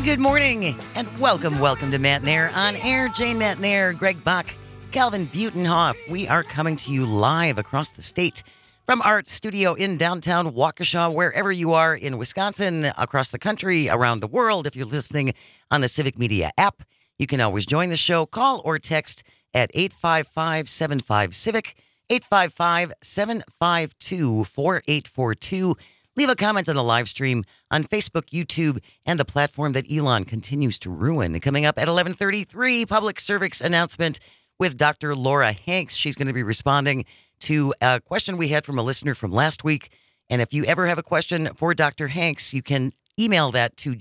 Good morning and welcome to Matt and Air on air. Jane Matt and Air, Greg Bach, Calvin Butenhoff. We are coming to you live across the state from our studio in downtown Waukesha, wherever you are in Wisconsin, across the country, around the world. If you're listening on the Civic Media app, you can always join the show. Call or text at 855-75-CIVIC, 855-752-4842. Leave a comment on the live stream on Facebook, YouTube, and the platform that Elon continues to ruin. Coming up at 11:33, public service announcement with Dr. Laura Hanks. She's going to be responding to a question we had from a listener from last week. And if you ever have a question for Dr. Hanks, you can email that to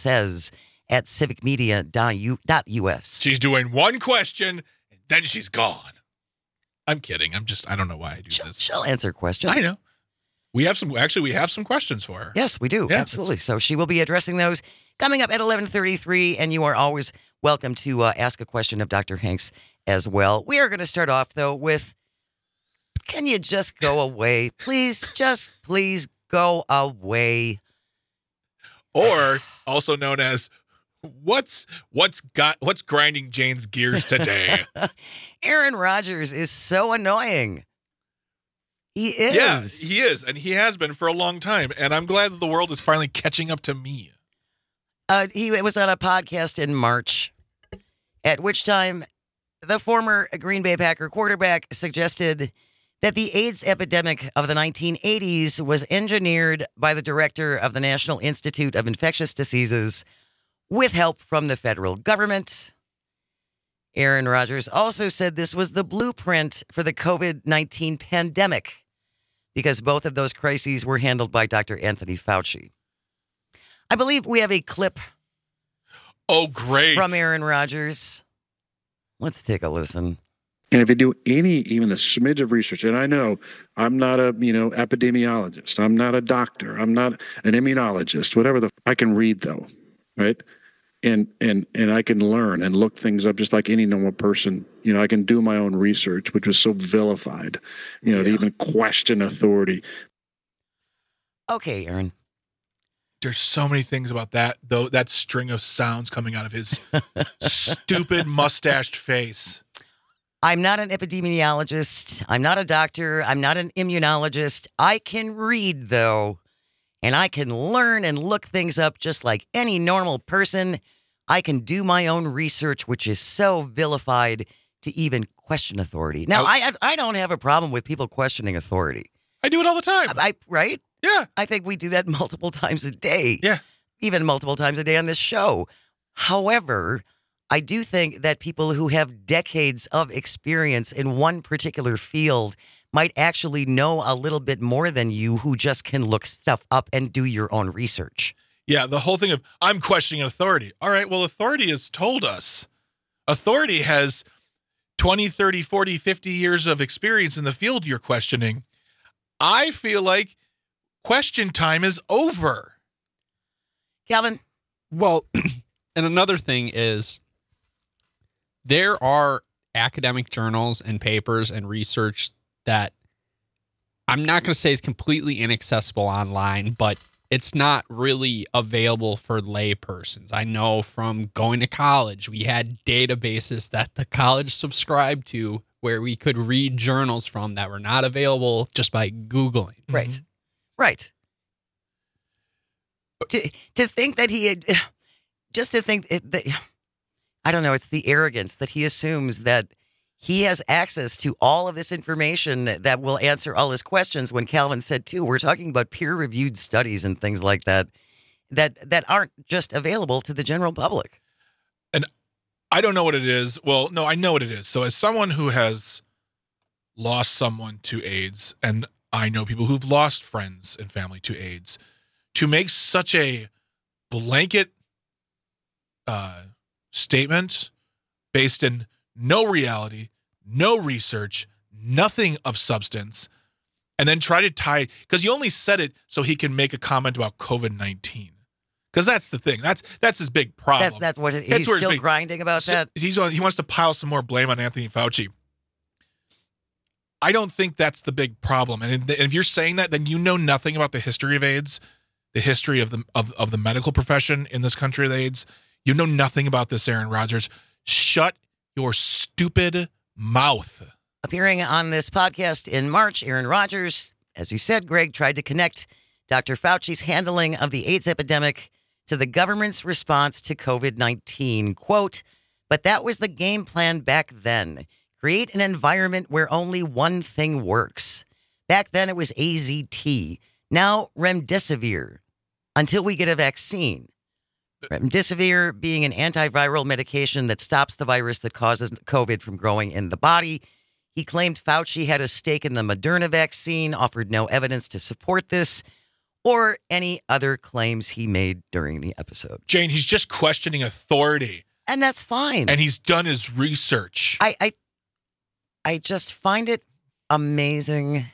janesays@civicmedia.us. She's doing one question, and then she's gone. I'm kidding. I don't know why I do this. She'll answer questions. I know. We have some questions for her. Yes, we do. Yeah, absolutely. So she will be addressing those coming up at 11:33, and you are always welcome to ask a question of Dr. Hanks as well. We are going to start off, though, with, can you just go away? Please go away. Or also known as, what's grinding Jane's gears today? Aaron Rodgers is so annoying. He is. Yeah, he is, and he has been for a long time, and I'm glad that the world is finally catching up to me. He was on a podcast in March, at which time the former Green Bay Packer quarterback suggested that the AIDS epidemic of the 1980s was engineered by the director of the National Institute of Infectious Diseases with help from the federal government. Aaron Rodgers also said this was the blueprint for the COVID-19 pandemic, because both of those crises were handled by Dr. Anthony Fauci. I believe we have a clip. Oh, great. From Aaron Rodgers. Let's take a listen. And if you do even a smidge of research, and I know I'm not a, epidemiologist, I'm not a doctor, I'm not an immunologist, whatever I can read though, right? And I can learn and look things up just like any normal person. I can do my own research, which was so vilified, to even question authority. Okay, Aaron. There's so many things about that, though, that string of sounds coming out of his stupid mustached face. I'm not an epidemiologist. I'm not a doctor. I'm not an immunologist. I can read, though, and I can learn and look things up just like any normal person. I can do my own research, which is so vilified to even question authority. Now, I don't have a problem with people questioning authority. I do it all the time. Right? Yeah. I think we do that multiple times a day. Yeah. Even multiple times a day on this show. However, I do think that people who have decades of experience in one particular field might actually know a little bit more than you, who just can look stuff up and do your own research. Yeah, the whole thing of, I'm questioning authority. All right, well, authority has told us. Authority has 20, 30, 40, 50 years of experience in the field you're questioning. I feel like question time is over. Calvin? Well, and another thing is, there are academic journals and papers and research that I'm not going to say is completely inaccessible online, but it's not really available for lay persons. I know from going to college, we had databases that the college subscribed to where we could read journals from that were not available just by Googling. Right. Mm-hmm. Right. To think that he had, just to think that, I don't know, it's the arrogance that he assumes that he has access to all of this information that will answer all his questions, when Calvin said, too, we're talking about peer-reviewed studies and things like that aren't just available to the general public. And I don't know what it is. Well, no, I know what it is. So as someone who has lost someone to AIDS, and I know people who've lost friends and family to AIDS, to make such a blanket statement based in no reality, no research, nothing of substance, and then try to tie, because he only said it so he can make a comment about COVID-19. Because that's the thing. That's his big problem. That's what he's still grinding about. That he wants to pile some more blame on Anthony Fauci. I don't think that's the big problem. And if you're saying that, then you know nothing about the history of AIDS. the history of the medical profession in this country with AIDS. You know nothing about this, Aaron Rodgers. Shut your stupid mouth. Appearing on this podcast in March, Aaron Rodgers, as you said, Greg, tried to connect Dr. Fauci's handling of the AIDS epidemic to the government's response to COVID-19. Quote, but that was the game plan back then. Create an environment where only one thing works. Back then it was AZT. Now remdesivir. Until we get a vaccine. Remdesivir being an antiviral medication that stops the virus that causes COVID from growing in the body. He claimed Fauci had a stake in the Moderna vaccine, offered no evidence to support this or any other claims he made during the episode. Jane, he's just questioning authority. And that's fine. And he's done his research. I just find it amazing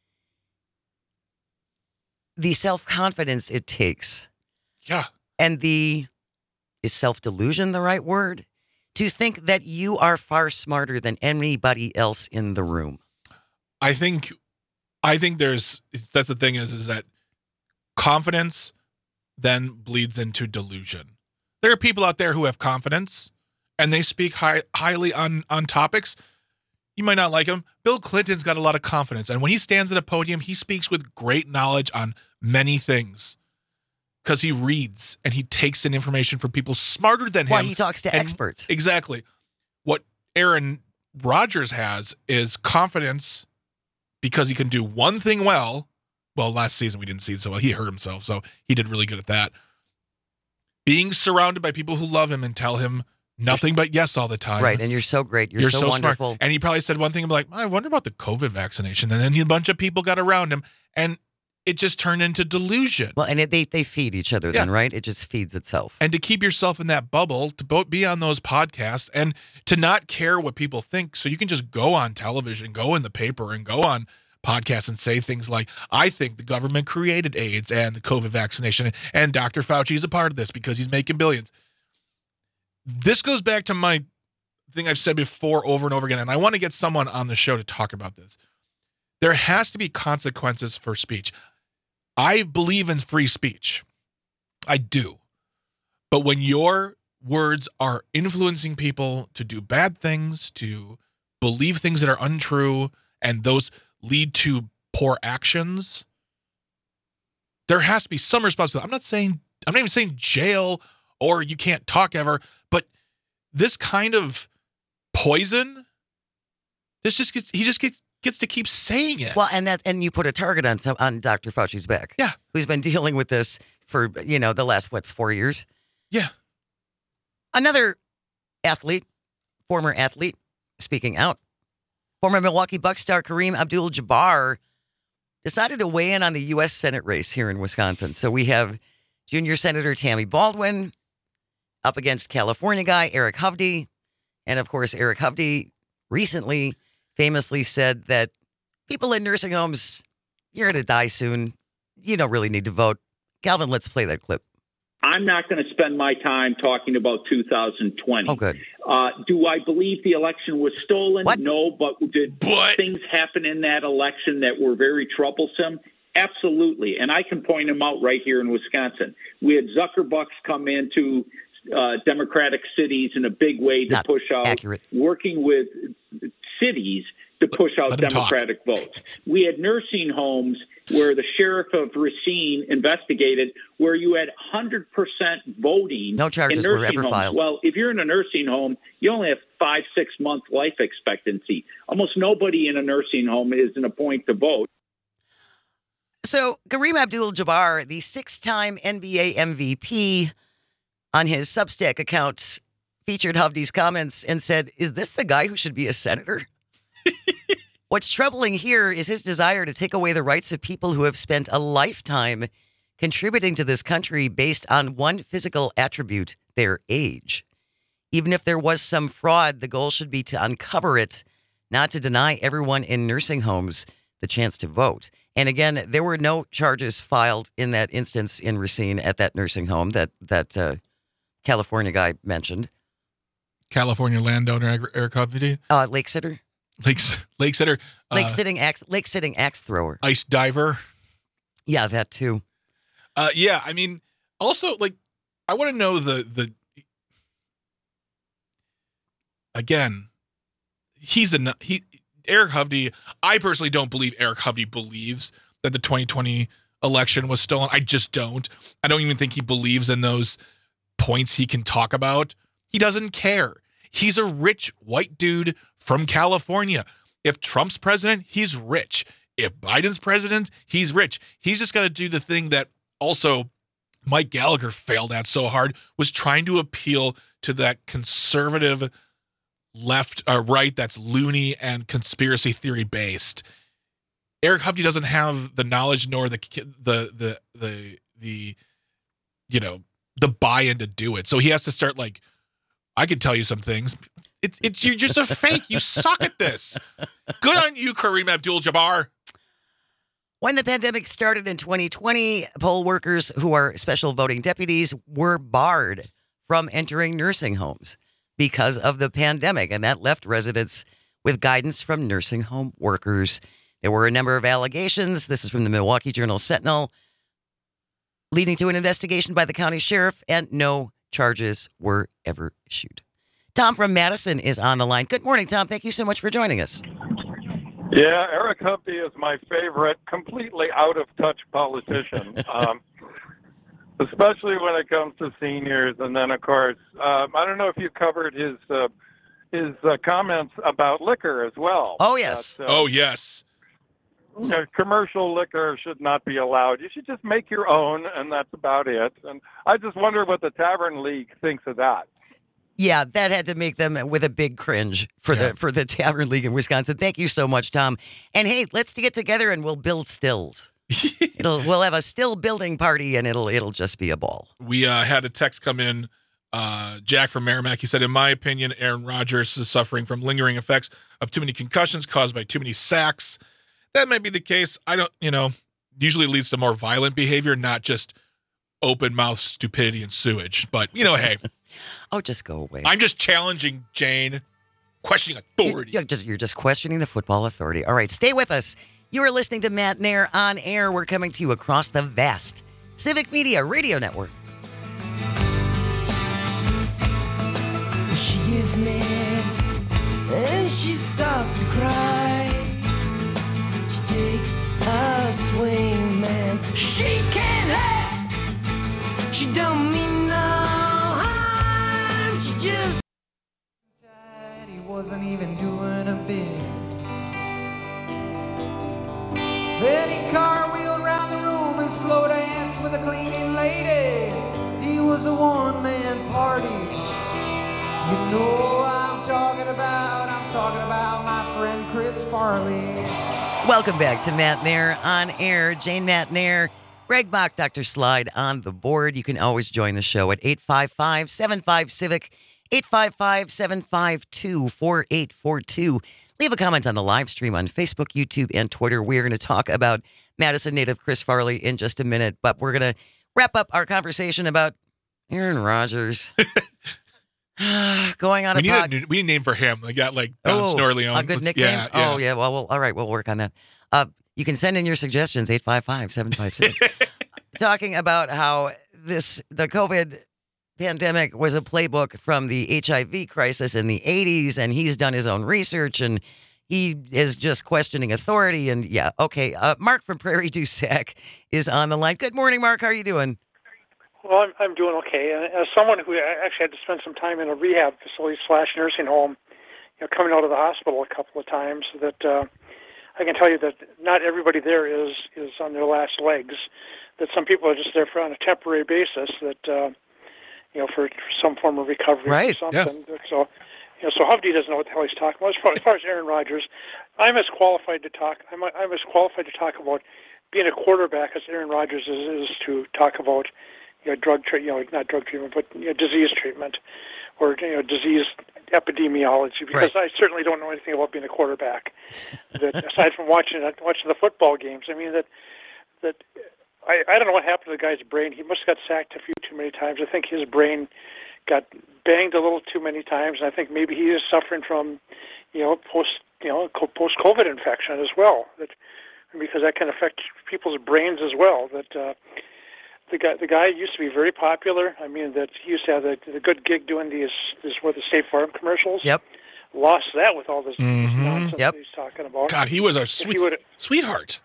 the self-confidence it takes. Yeah. And is self-delusion the right word? To think that you are far smarter than anybody else in the room. I think that's the thing is that confidence then bleeds into delusion. There are people out there who have confidence and they speak highly on topics. You might not like him. Bill Clinton's got a lot of confidence. And when he stands at a podium, he speaks with great knowledge on many things because he reads and he takes in information from people smarter than him. Well, he talks to experts. Exactly. What Aaron Rodgers has is confidence because he can do one thing well. Well, last season we didn't see it so well. He hurt himself, so he did really good at that. Being surrounded by people who love him and tell him nothing but yes all the time. Right, and you're so great. You're so wonderful. Smart. And he probably said one thing like, I wonder about the COVID vaccination. And then a bunch of people got around him, and it just turned into delusion. Well, and they feed each other then, right? It just feeds itself. And to keep yourself in that bubble, to be on those podcasts, and to not care what people think, so you can just go on television, go in the paper, and go on podcasts and say things like, I think the government created AIDS and the COVID vaccination, and Dr. Fauci is a part of this because he's making billions. This goes back to my thing I've said before over and over again, and I want to get someone on the show to talk about this. There has to be consequences for speech. I believe in free speech. I do. But when your words are influencing people to do bad things, to believe things that are untrue, and those lead to poor actions, there has to be some responsibility. I'm not even saying jail or you can't talk ever, but this kind of poison, he just gets to keep saying it. Well, and you put a target on Dr. Fauci's back. Yeah. Who's been dealing with this for, the last, 4 years? Yeah. Another former athlete, speaking out. Former Milwaukee Bucks star Kareem Abdul-Jabbar decided to weigh in on the U.S. Senate race here in Wisconsin. So we have junior Senator Tammy Baldwin up against California guy Eric Hovde. And, of course, Eric Hovde recently famously said that people in nursing homes, you're going to die soon. You don't really need to vote. Calvin, let's play that clip. I'm not going to spend my time talking about 2020. Oh, good. Do I believe the election was stolen? What? No, but did things happen in that election that were very troublesome? Absolutely. And I can point them out right here in Wisconsin. We had Zuckerbucks come into Democratic cities in a big way to push out, working with cities to push out Democratic votes. We had nursing homes where the sheriff of Racine investigated where you had 100% voting. No charges were ever filed. Well, if you're in a nursing home, you only have 5-6 month life expectancy. Almost nobody in a nursing home is in a point to vote. So Kareem Abdul-Jabbar, the 6-time NBA MVP, on his Substack account, featured Hovde's comments and said, is this the guy who should be a senator? What's troubling here is his desire to take away the rights of people who have spent a lifetime contributing to this country based on one physical attribute, their age. Even if there was some fraud, the goal should be to uncover it, not to deny everyone in nursing homes the chance to vote. And again, there were no charges filed in that instance in Racine at that nursing home that California guy mentioned. California landowner Eric Hovde? Lake sitter. Lake sitter. Lake sitting axe thrower. Ice diver. Yeah, that too. Yeah, I mean, also, like, I want to know the again, Eric Hovde. I personally don't believe Eric Hovde believes that the 2020 election was stolen. I just don't. I don't even think he believes in those points he can talk about. He doesn't care. He's a rich white dude from California. If Trump's president, he's rich. If Biden's president, he's rich. He's just got to do the thing that also Mike Gallagher failed at so hard, was trying to appeal to that conservative right that's loony and conspiracy theory based. Eric Hovde doesn't have the knowledge nor the buy-in to do it. So he has to start like, I can tell you some things. It's you're just a fake. You suck at this. Good on you, Kareem Abdul-Jabbar. When the pandemic started in 2020, poll workers who are special voting deputies were barred from entering nursing homes because of the pandemic, and that left residents with guidance from nursing home workers. There were a number of allegations. This is from the Milwaukee Journal-Sentinel, leading to an investigation by the county sheriff, and no charges were ever issued. Tom from Madison is on the line. Good morning, Tom. Thank you so much for joining us. Yeah, Eric Hovde is my favorite, completely out-of-touch politician, especially when it comes to seniors. And then, of course, I don't know if you covered his comments about liquor as well. Oh, yes. Yes. Commercial liquor should not be allowed. You should just make your own, and that's about it. And I just wonder what the Tavern League thinks of that. Yeah, that had to make them with a big cringe for the Tavern League in Wisconsin. Thank you so much, Tom. And hey, let's get together and we'll build stills. We'll have a still building party, and it'll just be a ball. We had a text come in. Jack from Merrimack. He said, in my opinion, Aaron Rodgers is suffering from lingering effects of too many concussions caused by too many sacks. That might be the case. I don't, usually leads to more violent behavior, not just open mouth stupidity and sewage. But, hey. Oh, just go away. I'm just challenging Jane, questioning authority. You're just questioning the football authority. All right, stay with us. You are listening to Matt Nair on air. We're coming to you across the vast Civic Media Radio Network. She gets mad and she starts to cry. She takes a swing, man. She can't help. She don't mean no harm. She just he wasn't even doing a bit. Then he cartwheeled around the room and slow danced with a cleaning lady. He was a one-man party. You know I'm talking about my friend Chris Farley. Welcome back to Matt Nair on air. Jane Matt Nair, Greg Bach, Dr. Slide on the board. You can always join the show at 855-75-CIVIC, 855-752-4842. Leave a comment on the live stream on Facebook, YouTube, and Twitter. We're going to talk about Madison native Chris Farley in just a minute, but we're going to wrap up our conversation about Aaron Rodgers. Going on we need a name for him. We got Don Snorleone. A good nickname? Yeah. Oh, yeah. Well, all right. We'll work on that. You can send in your suggestions, 855-756. Talking about how the COVID pandemic was a playbook from the HIV crisis in the 80s, and he's done his own research, and he is just questioning authority. And yeah, okay. Mark from Prairie du Sac is on the line. Good morning, Mark. How are you doing? Well, I'm doing okay. And as someone who actually had to spend some time in a rehab facility / nursing home, coming out of the hospital a couple of times, that I can tell you that not everybody there is on their last legs. That some people are just there on a temporary basis. That for some form of recovery right. or something. Yeah. So Hovde doesn't know what the hell he's talking about. As far as Aaron Rodgers, I'm as qualified to talk about being a quarterback as Aaron Rodgers is to talk about not drug treatment, but disease treatment or disease epidemiology. Because right. I certainly don't know anything about being a quarterback. That aside from watching the football games, I mean that I don't know what happened to the guy's brain. He must have got sacked a few too many times. I think his brain got banged a little too many times, and I think maybe he is suffering from post-COVID infection as well. Because that can affect people's brains as well. That The guy used to be very popular. I mean, that he used to have the good gig doing the State Farm commercials. Yep. Lost that with all this nonsense Yep. he's talking about. God, he was our sweetheart.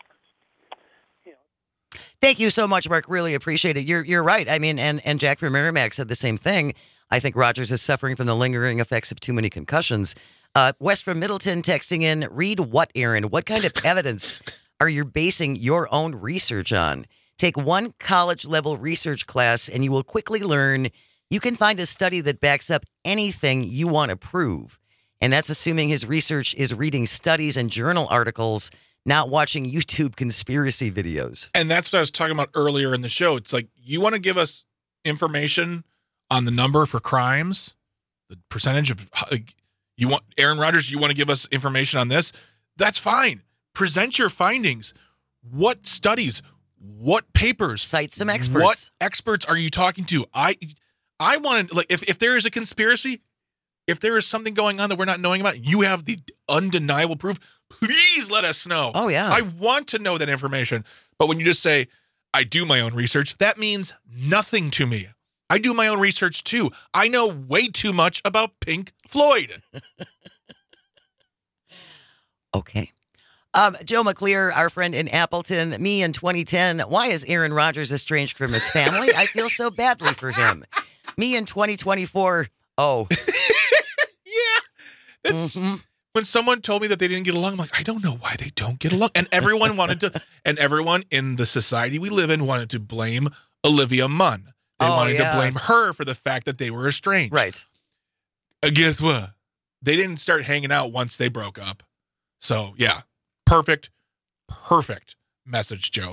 Thank you so much, Mark. Really appreciate it. You're right. I mean, and Jack from Merrimack said the same thing. I think Rogers is suffering from the lingering effects of too many concussions. West from Middleton texting in, read what, Aaron? What kind of evidence are you basing your own research on? Take one college-level research class, and you will quickly learn you can find a study that backs up anything you want to prove. And that's assuming his research is reading studies and journal articles, not watching YouTube conspiracy videos. And that's what I was talking about earlier in the show. It's like, you want to give us information on the number for crimes, the percentage of, you want, Aaron Rodgers, you want to give us information on this? That's fine. Present your findings. What studies? What papers? Cite some experts. What experts are you talking to? I want to, like, if there is a conspiracy, if there is something going on that we're not knowing about, you have the undeniable proof, please let us know. Oh, yeah. I want to know that information. But when you just say, I do my own research, that means nothing to me. I do my own research too. I know way too much about Pink Floyd. Okay. Joe McClear, our friend in Appleton, me in 2010. Why is Aaron Rodgers estranged from his family? I feel so badly for him. Me in 2024. Oh. Yeah. That's when someone told me that they didn't get along, I'm like, I don't know why they don't get along. And everyone everyone in the society we live in wanted to blame Olivia Munn. They wanted to blame her for the fact that they were estranged. Right. Guess what? They didn't start hanging out once they broke up. So, yeah. Perfect message, Joe.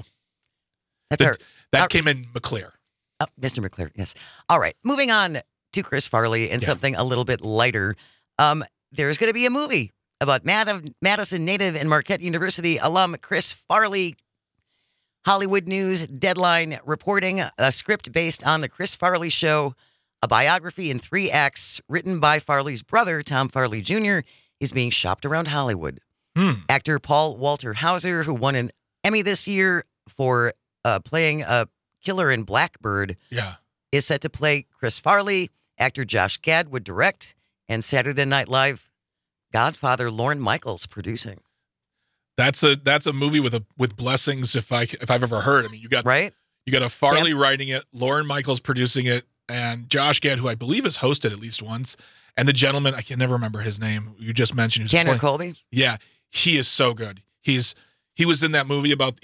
That came in McClear. Mr. McClear, yes. All right. Moving on to Chris Farley and something a little bit lighter. There's going to be a movie about Madison native and Marquette University alum Chris Farley. Hollywood News Deadline reporting a script based on the Chris Farley Show, a biography in 3 acts written by Farley's brother, Tom Farley Jr., is being shopped around Hollywood. Actor Paul Walter Hauser, who won an Emmy this year for playing a killer in Blackbird, is set to play Chris Farley. Actor Josh Gad would direct, and Saturday Night Live Godfather Lorne Michaels producing. That's a movie with blessings if I've ever heard. I mean, you got a Farley writing it, Lorne Michaels producing it, and Josh Gad, who I believe has hosted at least once, and the gentleman, I can never remember his name, you just mentioned, Tanner Colby. Yeah, he is so good. He was in that movie about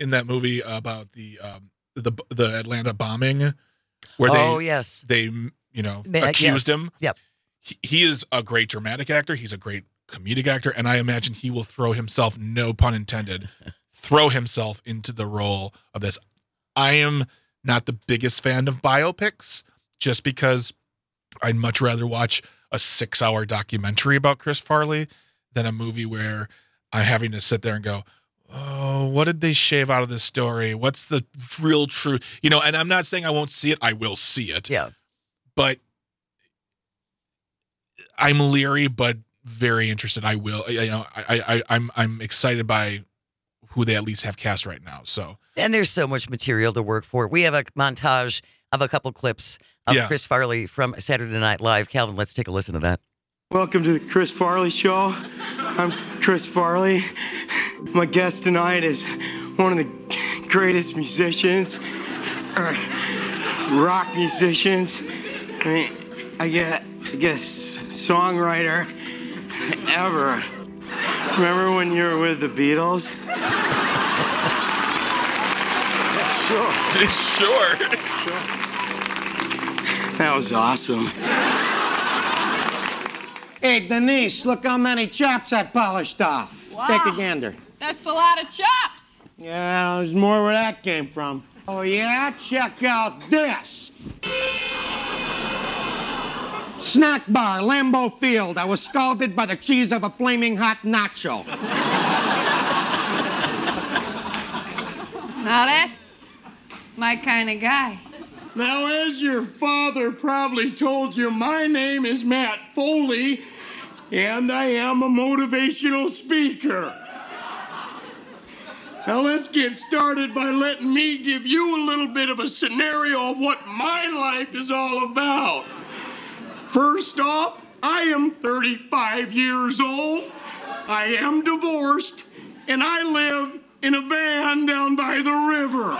the Atlanta bombing, where they accused him. Yep. He is a great dramatic actor. He's a great comedic actor, and I imagine he will throw himself, no pun intended, into the role of this. I am not the biggest fan of biopics, just because I'd much rather watch a 6-hour documentary about Chris Farley than a movie where I'm having to sit there and go, oh, what did they shave out of this story? What's the real truth? And I'm not saying I won't see it. I will see it. Yeah. But I'm leery, but very interested. I will. I'm excited by who they at least have cast right now. So, and there's so much material to work for. We have a montage of a couple clips of Chris Farley from Saturday Night Live. Calvin, let's take a listen to that. Welcome to the Chris Farley Show. I'm Chris Farley. My guest tonight is one of the greatest musicians, rock musicians. I guess songwriter ever. Remember when you were with the Beatles? Sure. That was awesome. Hey, Denise, look how many chops I polished off. Wow. Take a gander. That's a lot of chops. Yeah, there's more where that came from. Oh, yeah? Check out this. Snack bar, Lambeau Field. I was scalded by the cheese of a flaming hot nacho. Now that's my kind of guy. Now, as your father probably told you, my name is Matt Foley, and I am a motivational speaker. Now let's get started by letting me give you a little bit of a scenario of what my life is all about. First off, I am 35 years old. I am divorced, and I live in a van down by the river.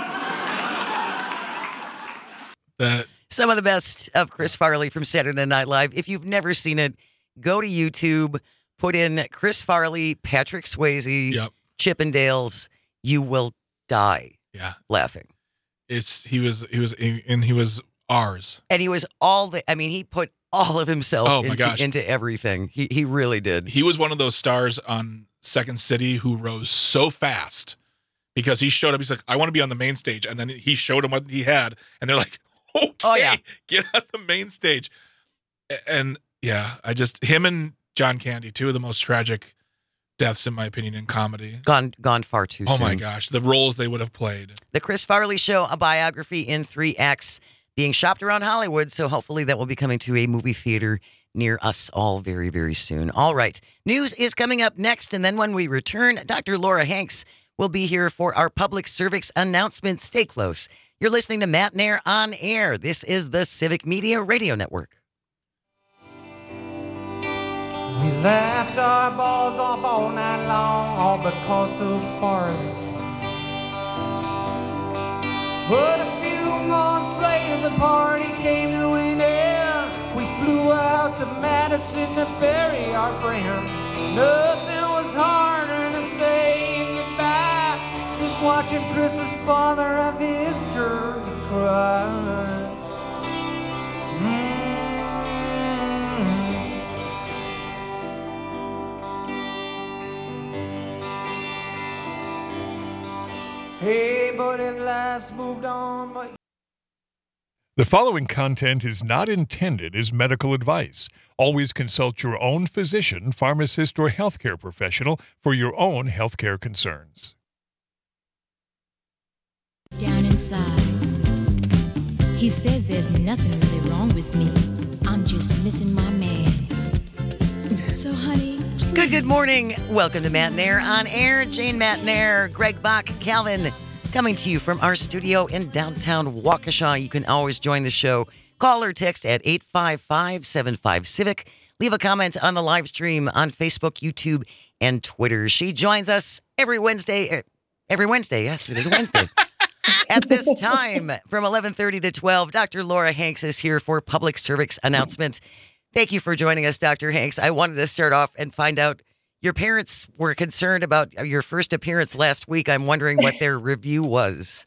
Some of the best of Chris Farley from Saturday Night Live. If you've never seen it, go to YouTube, put in Chris Farley, Patrick Swayze, Chippendales. You will die laughing. He was ours. And he was he put all of himself into everything. He really did. He was one of those stars on Second City who rose so fast because he showed up. He's like, I want to be on the main stage. And then he showed them what he had. And they're like, okay, get on the main stage. And him and John Candy, two of the most tragic deaths, in my opinion, in comedy. Gone far too soon. Oh my gosh, the roles they would have played. The Chris Farley Show, a biography in 3 acts, being shopped around Hollywood, so hopefully that will be coming to a movie theater near us all very, very soon. All right, news is coming up next, and then when we return, Dr. Laura Hanks will be here for our public service announcement. Stay close. You're listening to Matt Nair on Air. This is the Civic Media Radio Network. We laughed our balls off all night long, all because of Farley. But a few months later, the party came to an end. We flew out to Madison to bury our friend. Nothing was harder than saying goodbye, since watching Chris's father have his turn to cry. Hey, but if life's moved on, but... The following content is not intended as medical advice. Always consult your own physician, pharmacist, or healthcare professional for your own healthcare concerns. Down inside, he says there's nothing really wrong with me. I'm just missing my man. So, honey... Good morning. Welcome to Matt Nair on Air. Jane Matt Nair, Greg Bach, Calvin, coming to you from our studio in downtown Waukesha. You can always join the show. Call or text at 855-75-CIVIC. Leave a comment on the live stream on Facebook, YouTube, and Twitter. She joins us every Wednesday. Yes, it is Wednesday. At this time, from 11:30 to 12, Dr. Laura Hanks is here for public service announcement. Thank you for joining us, Dr. Hanks. I wanted to start off and find out, your parents were concerned about your first appearance last week. I'm wondering what their review was.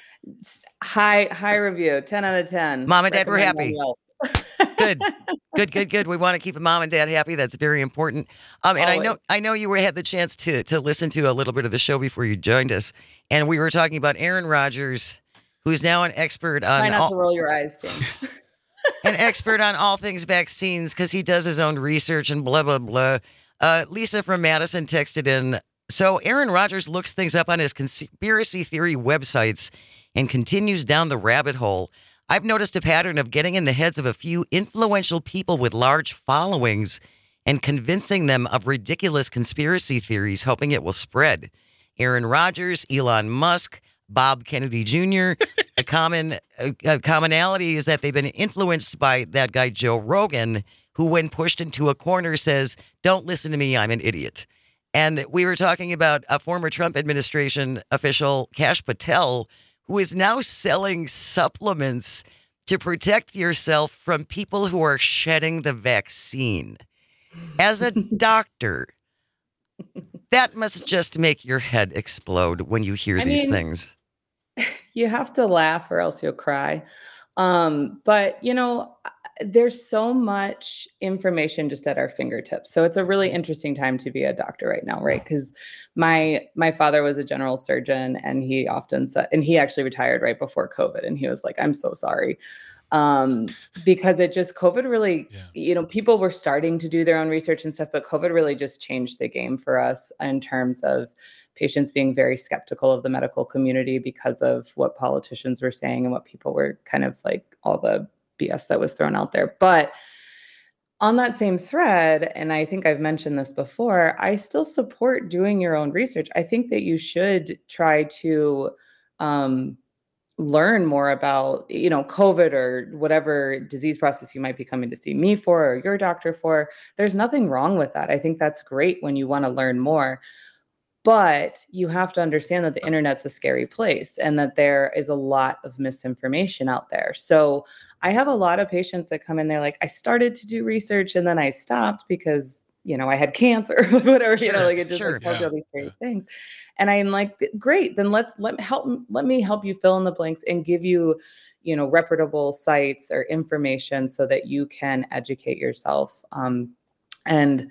High review, 10 out of 10. Mom and Dad were happy. Good. We want to keep Mom and Dad happy. That's very important. And I know you had the chance to listen to a little bit of the show before you joined us. And we were talking about Aaron Rodgers, who's now an expert on... Try not to roll your eyes, James. An expert on all things vaccines because he does his own research and blah, blah, blah. Lisa from Madison texted in, so Aaron Rodgers looks things up on his conspiracy theory websites and continues down the rabbit hole. I've noticed a pattern of getting in the heads of a few influential people with large followings and convincing them of ridiculous conspiracy theories, hoping it will spread. Aaron Rodgers, Elon Musk, Bob Kennedy Jr., a commonality is that they've been influenced by that guy, Joe Rogan, who, when pushed into a corner, says, don't listen to me, I'm an idiot. And we were talking about a former Trump administration official, Kash Patel, who is now selling supplements to protect yourself from people who are shedding the vaccine. As a doctor, that must just make your head explode when you hear these things. You have to laugh or else you'll cry. But, there's so much information just at our fingertips. So it's a really interesting time to be a doctor right now, right? Because my father was a general surgeon, and he often said, and he actually retired right before COVID, and he was like, I'm so sorry. Because COVID really, people were starting to do their own research and stuff, but COVID really just changed the game for us in terms of patients being very skeptical of the medical community because of what politicians were saying and what people were kind of like all the BS that was thrown out there. But On that same thread, and I think I've mentioned this before, I still support doing your own research. I think that you should try to learn more about, COVID or whatever disease process you might be coming to see me for or your doctor for. There's nothing wrong with that. I think that's great when you want to learn more. But you have to understand that the internet's a scary place and that there is a lot of misinformation out there. So I have a lot of patients that come in, they're like, I started to do research and then I stopped because, I had cancer or whatever, it just tells you all these scary things. And I'm like, great, then let me help you fill in the blanks and give you, reputable sites or information so that you can educate yourself. And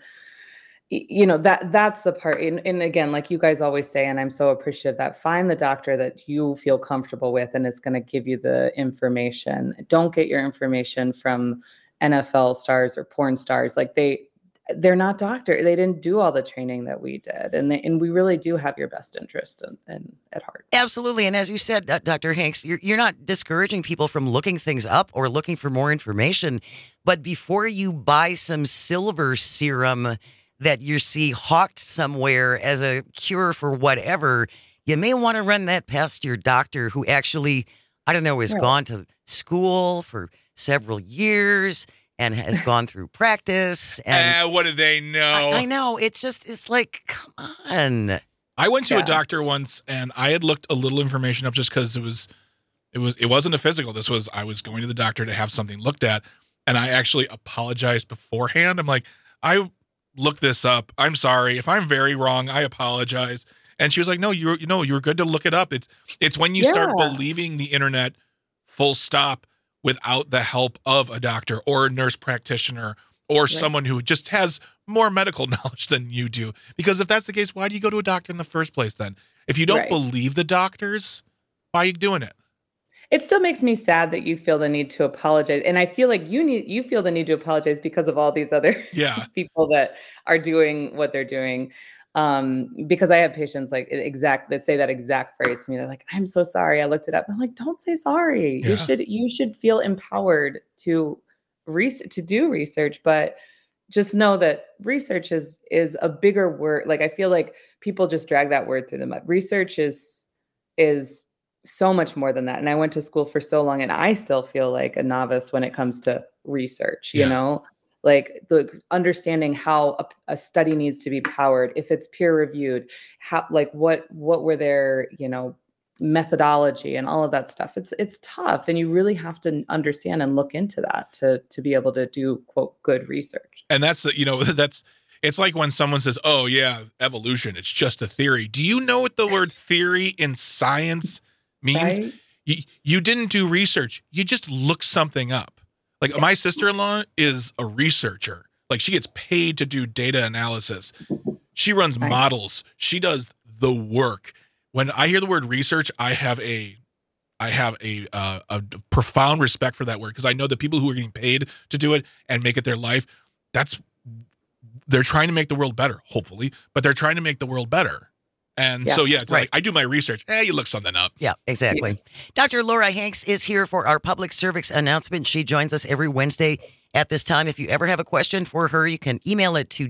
that's the part. And again, like you guys always say, and I'm so appreciative that find the doctor that you feel comfortable with and is going to give you the information. Don't get your information from NFL stars or porn stars. Like they're not doctors. They didn't do all the training that we did. And we really do have your best interest in at heart. Absolutely. And as you said, Dr. Hanks, you're not discouraging people from looking things up or looking for more information. But before you buy some silver serum that you see hawked somewhere as a cure for whatever, you may want to run that past your doctor who actually, has gone to school for several years and has gone through practice. And what do they know? I know. It's like, come on. I went to a doctor once and I had looked a little information up just because it wasn't a physical. I was going to the doctor to have something looked at, and I actually apologized beforehand. I'm like, I look this up. I'm sorry. If I'm very wrong, I apologize. And she was like, no, you're good to look it up. It's when you start believing the internet full stop without the help of a doctor or a nurse practitioner or someone who just has more medical knowledge than you do. Because if that's the case, why do you go to a doctor in the first place then? If you don't believe the doctors, why are you doing it? It still makes me sad that you feel the need to apologize. And I feel like you feel the need to apologize because of all these other people that are doing what they're doing. Because I have patients that say that exact phrase to me. They're like, I'm so sorry. I looked it up. I'm like, don't say sorry. Yeah. You should feel empowered to do research, but just know that research is a bigger word. Like, I feel like people just drag that word through the mud. Research is so much more than that. And I went to school for so long and I still feel like a novice when it comes to research, like the understanding how a study needs to be powered, if it's peer reviewed, how, like what were their, methodology and all of that stuff. It's tough. And you really have to understand and look into that to be able to do, quote, good research. And that's, it's like when someone says, oh yeah, evolution, it's just a theory. Do you know what the word theory in science means? Right? You didn't do research. You just looked something up. Like my sister-in-law is a researcher. Like she gets paid to do data analysis. She runs models. She does the work. When I hear the word research, I have a profound respect for that word, because I know the people who are getting paid to do it and make it their life, they're trying to make the world better, hopefully, but they're trying to make the world better. And so, it's like, I do my research. You look something up. Yeah, exactly. Yeah. Dr. Laura Hanks is here for our public service announcement. She joins us every Wednesday at this time. If you ever have a question for her, you can email it to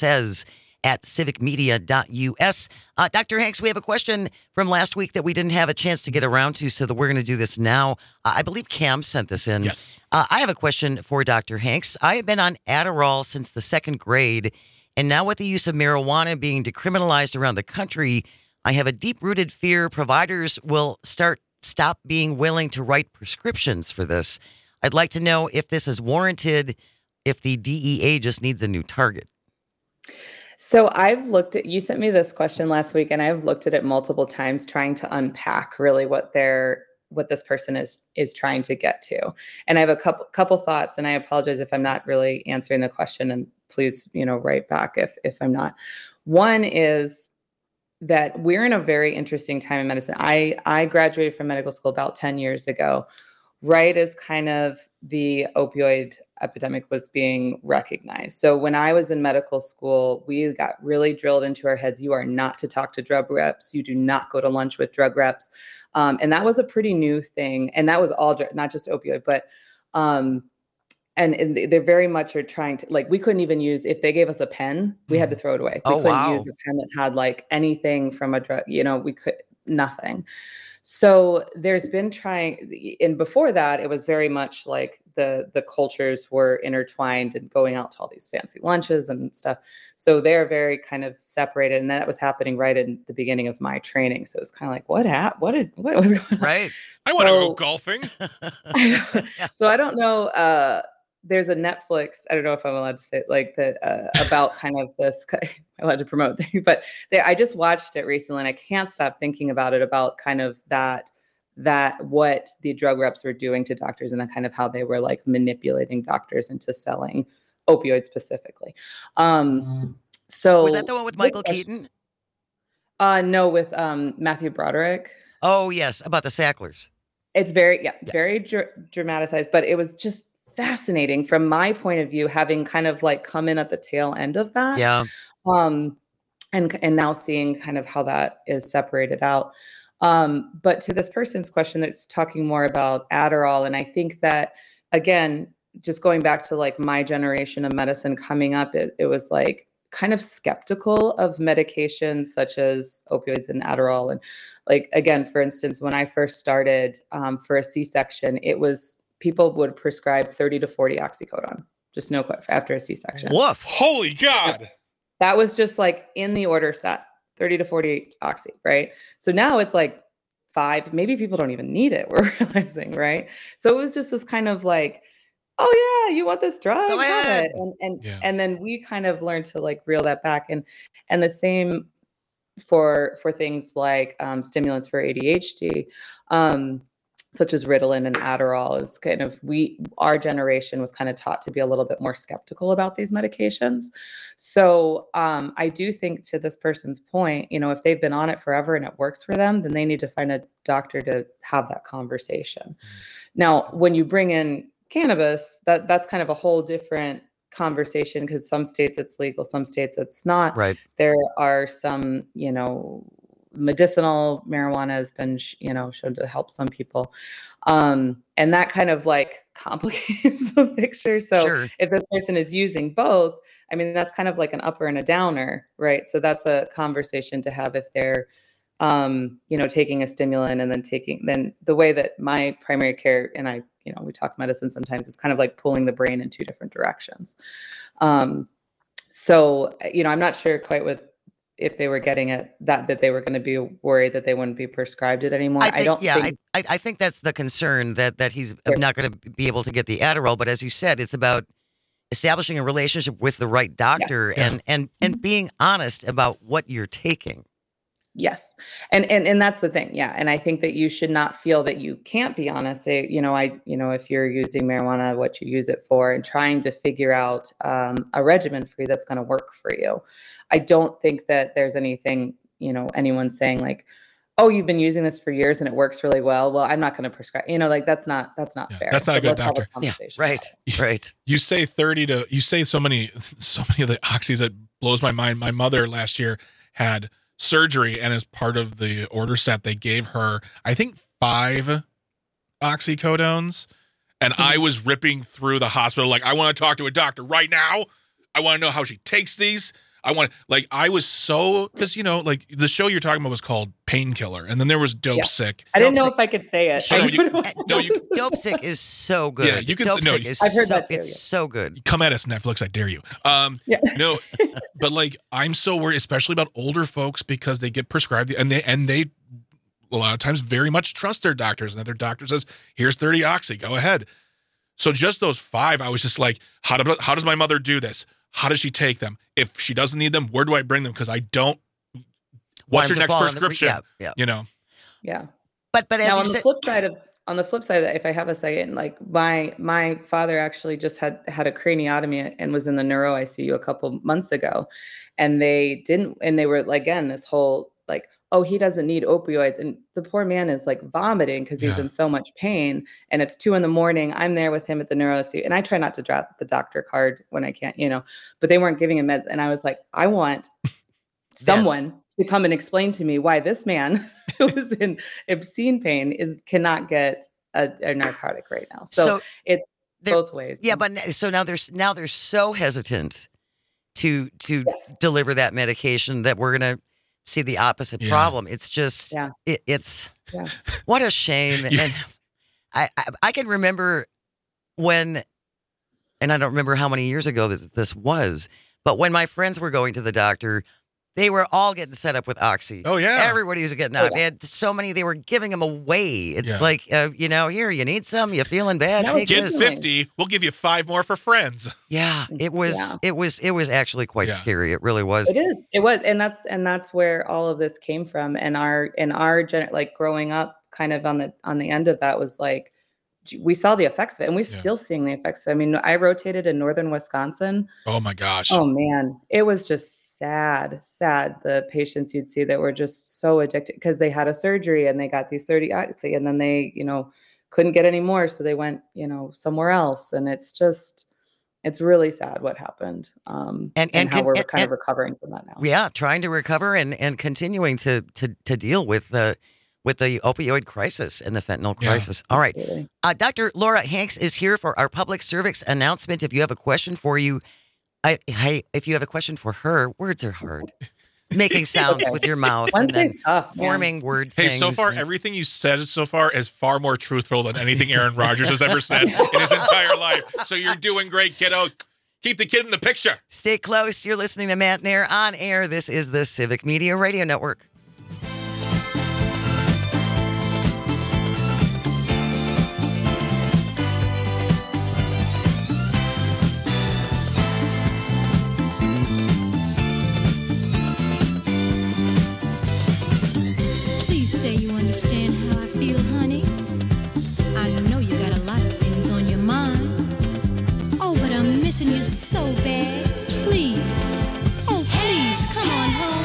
janesays@civicmedia.us. Dr. Hanks, we have a question from last week that we didn't have a chance to get around to, so that we're going to do this now. I believe Cam sent this in. Yes. I have a question for Dr. Hanks. I have been on Adderall since the second grade. And now with the use of marijuana being decriminalized around the country, I have a deep-rooted fear providers will stop being willing to write prescriptions for this. I'd like to know if this is warranted, if the DEA just needs a new target. So you sent me this question last week, and I've looked at it multiple times trying to unpack really what this person is trying to get to. And I have a couple thoughts, and I apologize if I'm not really answering the question, and please, write back if I'm not. One is that we're in a very interesting time in medicine. I graduated from medical school about 10 years ago, right as kind of the opioid epidemic was being recognized. So when I was in medical school, we got really drilled into our heads, you are not to talk to drug reps. You do not go to lunch with drug reps. And that was a pretty new thing. And that was all, not just opioid, but and they're very much are trying to, like, we couldn't even use, if they gave us a pen, we had to throw it away. We couldn't use a pen that had like anything from a drug, we could, nothing. So there's been and before that, it was very much like the cultures were intertwined and going out to all these fancy lunches and stuff. So they're very kind of separated. And that was happening right in the beginning of my training. So it's kind of like, what was going on? Right. I want to go golfing. So I don't know. There's a Netflix, I don't know if I'm allowed to say it, like about kind of this, I'm allowed to promote thing, but I just watched it recently and I can't stop thinking about it, about kind of that what the drug reps were doing to doctors and then kind of how they were like manipulating doctors into selling opioids specifically. So was that the one with Michael Keaton? No, with Matthew Broderick. Oh yes, about the Sacklers. It's very dramatized, but it was just fascinating from my point of view, having kind of like come in at the tail end of that. Yeah. And now seeing kind of how that is separated out. But to this person's question that's talking more about Adderall, and I think that, again, just going back to like my generation of medicine coming up, it was like kind of skeptical of medications such as opioids and Adderall. And like, again, for instance, when I first started for a C-section, it was, people would prescribe 30 to 40 oxycodone, just no question, after a C-section. Woof. Holy God. That was just like in the order set, 30 to 40 oxy, right? So now it's like 5, maybe people don't even need it, we're realizing, right? So it was just this kind of like, oh yeah, you want this drug? Go ahead. And then we kind of learned to like reel that back. And the same for things like stimulants for ADHD, such as Ritalin and Adderall, is kind of, our generation was kind of taught to be a little bit more skeptical about these medications. So I do think, to this person's point, if they've been on it forever and it works for them, then they need to find a doctor to have that conversation. Now, when you bring in cannabis, that's kind of a whole different conversation, because some states it's legal, some states it's not. Right. There are some, medicinal marijuana has been, shown to help some people. And that kind of like complicates the picture. So Sure. If this person is using both, I mean, that's kind of like an upper and a downer, right? So that's a conversation to have if they're, taking a stimulant and then the way that my primary care, and I, we talk medicine sometimes, is kind of like pulling the brain in 2 different directions. So, I'm not sure quite if they were getting it, that they were going to be worried that they wouldn't be prescribed it anymore. I think that's the concern, that he's not going to be able to get the Adderall. But as you said, it's about establishing a relationship with the right doctor and being honest about what you're taking. Yes. And that's the thing. Yeah. And I think that you should not feel that you can't be honest. Say, if you're using marijuana, what you use it for, and trying to figure out a regimen for you that's going to work for you. I don't think that there's anything, anyone saying like, oh, you've been using this for years and it works really well. Well, I'm not going to prescribe, that's not fair. That's not a good doctor. Right. Right. You say you say so many of the oxys that blows my mind. My mother last year had surgery, and as part of the order set, they gave her, I think, 5 oxycodones. And I was ripping through the hospital like, I want to talk to a doctor right now. I want to know how she takes these. I was so, because, the show you're talking about was called Painkiller, and then there was Dope Sick. I didn't know if I could say it. Dope Sick is so good. Yeah, you can. Dope Sick is I've heard that too, it's so good. Come at us, Netflix, I dare you. No, but I'm so worried, especially about older folks, because they get prescribed, and they a lot of times very much trust their doctors, and their doctor says, here's 30 oxy, go ahead. So just those 5, I was just like, how does my mother do this? How does she take them? If she doesn't need them, where do I bring them? Because I don't. What's your next prescription? Yeah. Yeah. But as now, you on the flip side, if I have a second, like my father actually just had a craniotomy and was in the neuro ICU a couple months ago, and they were again, this whole like, oh, he doesn't need opioids. And the poor man is like vomiting because he's in so much pain, and it's 2 a.m. I'm there with him at the neuro ICU, and I try not to drop the doctor card when I can't, but they weren't giving him meds. And I was like, I want someone to come and explain to me why this man who is in obscene pain cannot get a narcotic right now. So both ways. Yeah, but so now they're so hesitant to deliver that medication that we're going to see the opposite problem. It's just it's what a shame. And I can remember when, and I don't remember how many years ago this was, but when my friends were going to the doctor, they were all getting set up with Oxy. Oh, yeah. Everybody was getting out. They had so many, they were giving them away. It's like, here, you need some, you feeling bad? Take Get this. 50, we'll give you 5 more for friends. Yeah, it was actually quite scary. It really was. It was. And that's where all of this came from. And our like growing up kind of on the end of that was like, we saw the effects of it, and we're still seeing the effects of it. I mean, I rotated in northern Wisconsin. Oh my gosh. Oh man, it was just sad. The patients you'd see that were just so addicted because they had a surgery and they got these 30 Oxy, and then they, couldn't get any more, so they went, somewhere else. And it's really sad what happened. And how we're kind of recovering from that now. Yeah, trying to recover and continuing to deal with the opioid crisis and the fentanyl crisis. All right. Dr. Laura Hanks is here for our public service announcement. If you have a question for if you have a question for her, words are hard. Making sounds with your mouth. Wednesday's tough. Forming word things. Hey, so far, everything you said so far is far more truthful than anything Aaron Rodgers has ever said in his entire life. So you're doing great, kiddo. Keep the kid in the picture. Stay close. You're listening to Matt Nair on air. This is the Civic Media Radio Network. Understand how I feel, honey? I know you got a lot of things on your mind. Oh, but I'm missing you so bad. Please, oh please, come on home.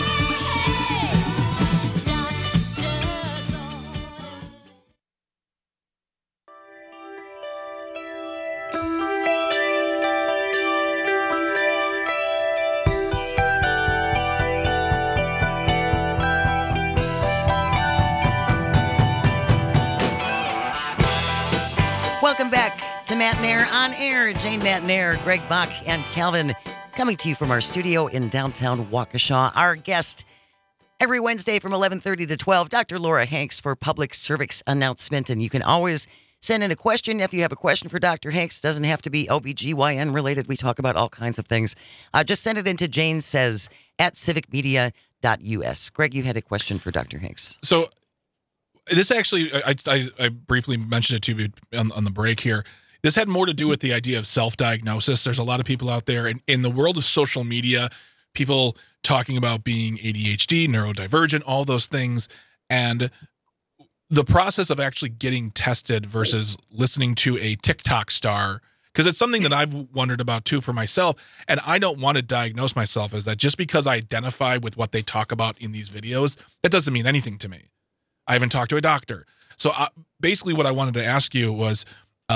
Welcome back to Matt Nair on air. Jane Matt Nair, Greg Bach, and Calvin coming to you from our studio in downtown Waukesha. Our guest every Wednesday from 11:30 to 12, Dr. Laura Hanks for public service announcement. And you can always send in a question if you have a question for Dr. Hanks. It doesn't have to be OBGYN related. We talk about all kinds of things. Just send it in to Jane Says at civicmedia.us. Greg, you had a question for Dr. Hanks. So this actually, I briefly mentioned it to you on the break here. This had more to do with the idea of self-diagnosis. There's a lot of people out there in the world of social media, people talking about being ADHD, neurodivergent, all those things. And the process of actually getting tested versus listening to a TikTok star, because it's something that I've wondered about too for myself. And I don't want to diagnose myself as that. Just because I identify with what they talk about in these videos, that doesn't mean anything to me. I haven't talked to a doctor. So basically what I wanted to ask you was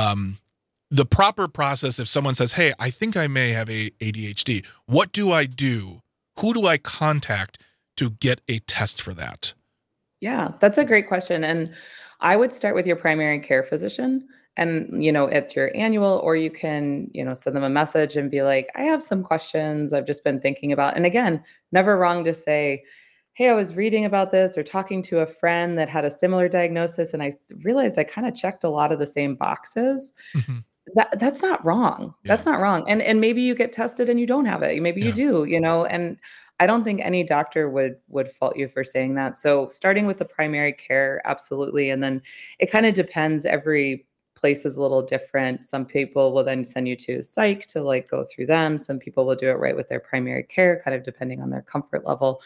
the proper process if someone says, hey, I think I may have ADHD. What do I do? Who do I contact to get a test for that? Yeah, that's a great question. And I would start with your primary care physician. And, it's your annual, or you can, send them a message and be like, I have some questions I've just been thinking about. And again, never wrong to say, hey, I was reading about this or talking to a friend that had a similar diagnosis, and I realized I kind of checked a lot of the same boxes. Mm-hmm. That's not wrong. Yeah. That's not wrong. And maybe you get tested and you don't have it. Maybe you do, and I don't think any doctor would fault you for saying that. So starting with the primary care, absolutely. And then it kind of depends. Every place is a little different. Some people will then send you to psych to go through them. Some people will do it right with their primary care, kind of depending on their comfort level.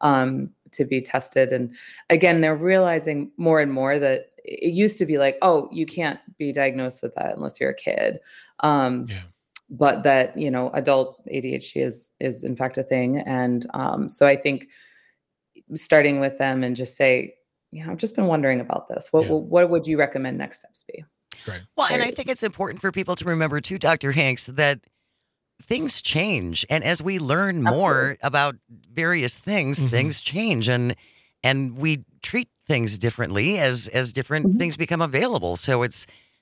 To be tested. And again, they're realizing more and more that it used to be like, oh, you can't be diagnosed with that unless you're a kid. But that, adult ADHD is in fact a thing. And so I think starting with them and just say, I've just been wondering about this. What would you recommend next steps be? Right. Well, and I think it's important for people to remember too, Dr. Hanks, that things change, and as we learn more about various things, things change, and we treat things differently as different things become available. So it's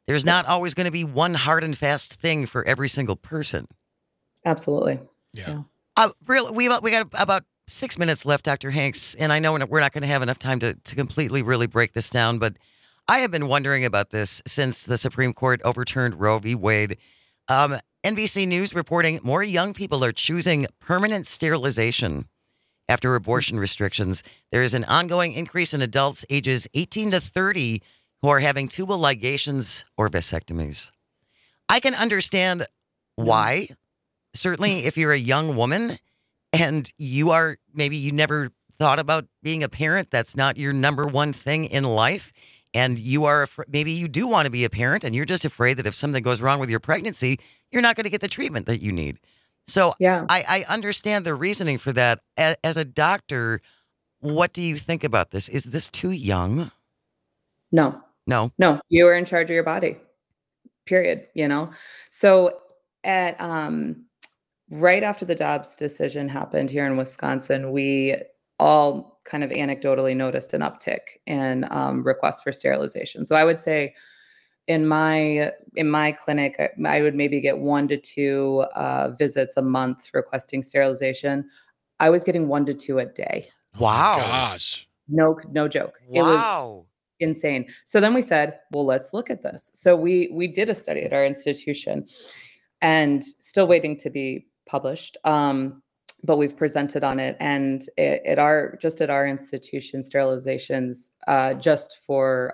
There's not always going to be one hard and fast thing for every single person. Absolutely. Yeah. Really, we got about 6 minutes left, Dr. Hanks, and I know we're not going to have enough time to completely really break this down, but I have been wondering about this since the Supreme Court overturned Roe v. Wade. NBC News reporting more young people are choosing permanent sterilization after abortion restrictions. There is an ongoing increase in adults ages 18 to 30 who are having tubal ligations or vasectomies. I can understand why. Certainly, if you're a young woman and maybe you never thought about being a parent, that's not your number one thing in life. And maybe you do want to be a parent and you're just afraid that if something goes wrong with your pregnancy, you're not going to get the treatment that you need. So yeah. I understand the reasoning for that. As a doctor, what do you think about this? Is this too young? No. You are in charge of your body, period. So at right after the Dobbs decision happened here in Wisconsin, we all kind of anecdotally noticed an uptick in requests for sterilization. So I would say in my clinic, I would maybe get 1 to 2 visits a month requesting sterilization. I was getting 1 to 2 a day. Wow. Gosh. No joke. Wow. It was insane. So then we said, well, let's look at this. So we did a study at our institution and still waiting to be published. But we've presented on it, and at our institution, sterilizations just for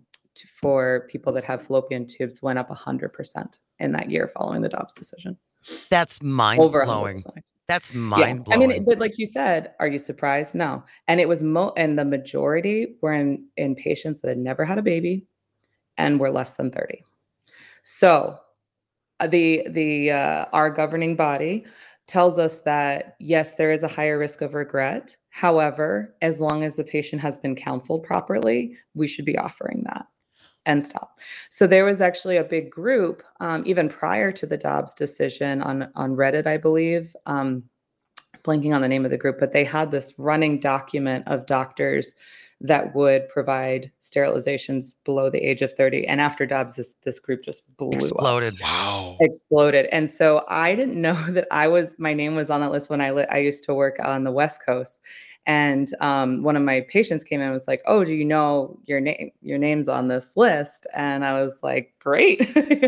people that have fallopian tubes went up 100% in that year following the Dobbs decision. That's mind-blowing. That's mind-blowing. I mean, but like you said, are you surprised? No. And it was and the majority were in patients that had never had a baby and were less than 30. So our governing body tells us that, yes, there is a higher risk of regret. However, as long as the patient has been counseled properly, we should be offering that and stop. So there was actually a big group, even prior to the Dobbs decision on Reddit, I believe, blanking on the name of the group, but they had this running document of doctors that would provide sterilizations below the age of 30. And after Dobbs, this group just exploded. Up. Wow. Exploded. And so I didn't know that my name was on that list when I used to work on the West Coast. And one of my patients came in and was like, oh, do you know your name's on this list? And I was like, great.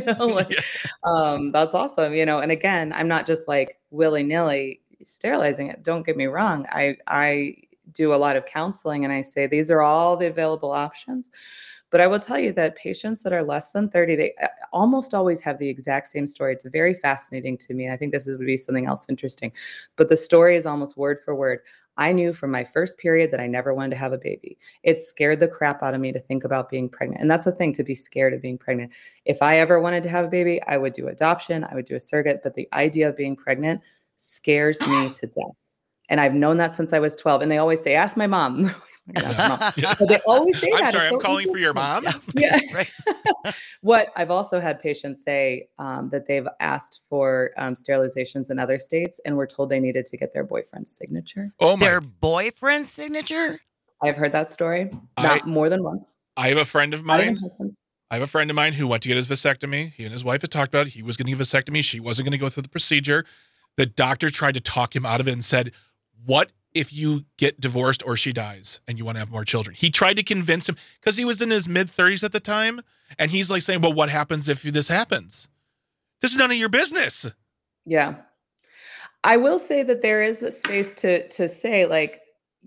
That's awesome. And again, I'm not just like willy-nilly sterilizing it. Don't get me wrong. I do a lot of counseling and I say, these are all the available options. But I will tell you that patients that are less than 30, they almost always have the exact same story. It's very fascinating to me. I think this would be something else interesting. But the story is almost word for word. I knew from my first period that I never wanted to have a baby. It scared the crap out of me to think about being pregnant. And that's the thing, to be scared of being pregnant. If I ever wanted to have a baby, I would do adoption. I would do a surrogate. But the idea of being pregnant scares me to death. And I've known that since I was 12. And they always say, ask my mom. But they always say that. I'm sorry, I'm calling for your mom. Yeah. What I've also had patients say that they've asked for sterilizations in other states and were told they needed to get their boyfriend's signature. Oh my. Their boyfriend's signature? I've heard that story not more than once. I have a friend of mine. Who went to get his vasectomy. He and his wife had talked about it. He was getting a vasectomy. She wasn't going to go through the procedure. The doctor tried to talk him out of it and said, what if you get divorced or she dies and you want to have more children? He tried to convince him because he was in his mid-30s at the time. And he's like saying, well, what happens if this happens? This is none of your business. Yeah. I will say that there is a space to say, like,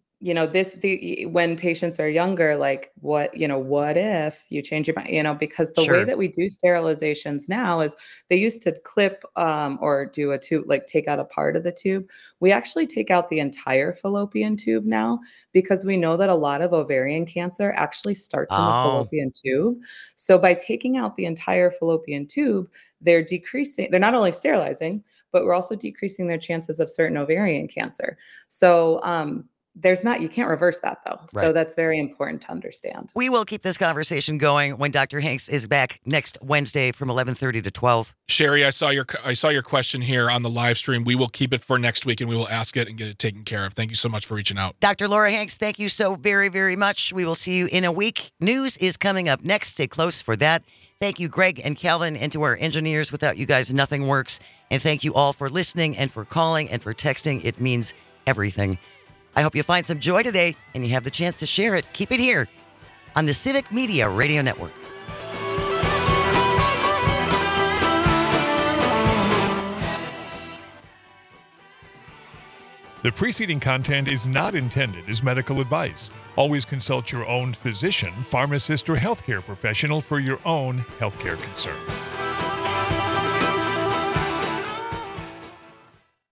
when patients are younger, like what if you change your mind, because the way that we do sterilizations now is they used to clip or do a tube, like take out a part of the tube. We actually take out the entire fallopian tube now because we know that a lot of ovarian cancer actually starts in the fallopian tube. So by taking out the entire fallopian tube, they're not only sterilizing, but we're also decreasing their chances of certain ovarian cancer. So, you can't reverse that though. Right. So that's very important to understand. We will keep this conversation going when Dr. Hanks is back next Wednesday from 11:30 to 12. Sherry, I saw your question here on the live stream. We will keep it for next week and we will ask it and get it taken care of. Thank you so much for reaching out. Dr. Laura Hanks, thank you so very, very much. We will see you in a week. News is coming up next. Stay close for that. Thank you, Greg and Calvin, and to our engineers. Without you guys, nothing works. And thank you all for listening and for calling and for texting. It means everything. I hope you find some joy today and you have the chance to share it. Keep it here on the Civic Media Radio Network. The preceding content is not intended as medical advice. Always consult your own physician, pharmacist, or healthcare professional for your own healthcare concerns.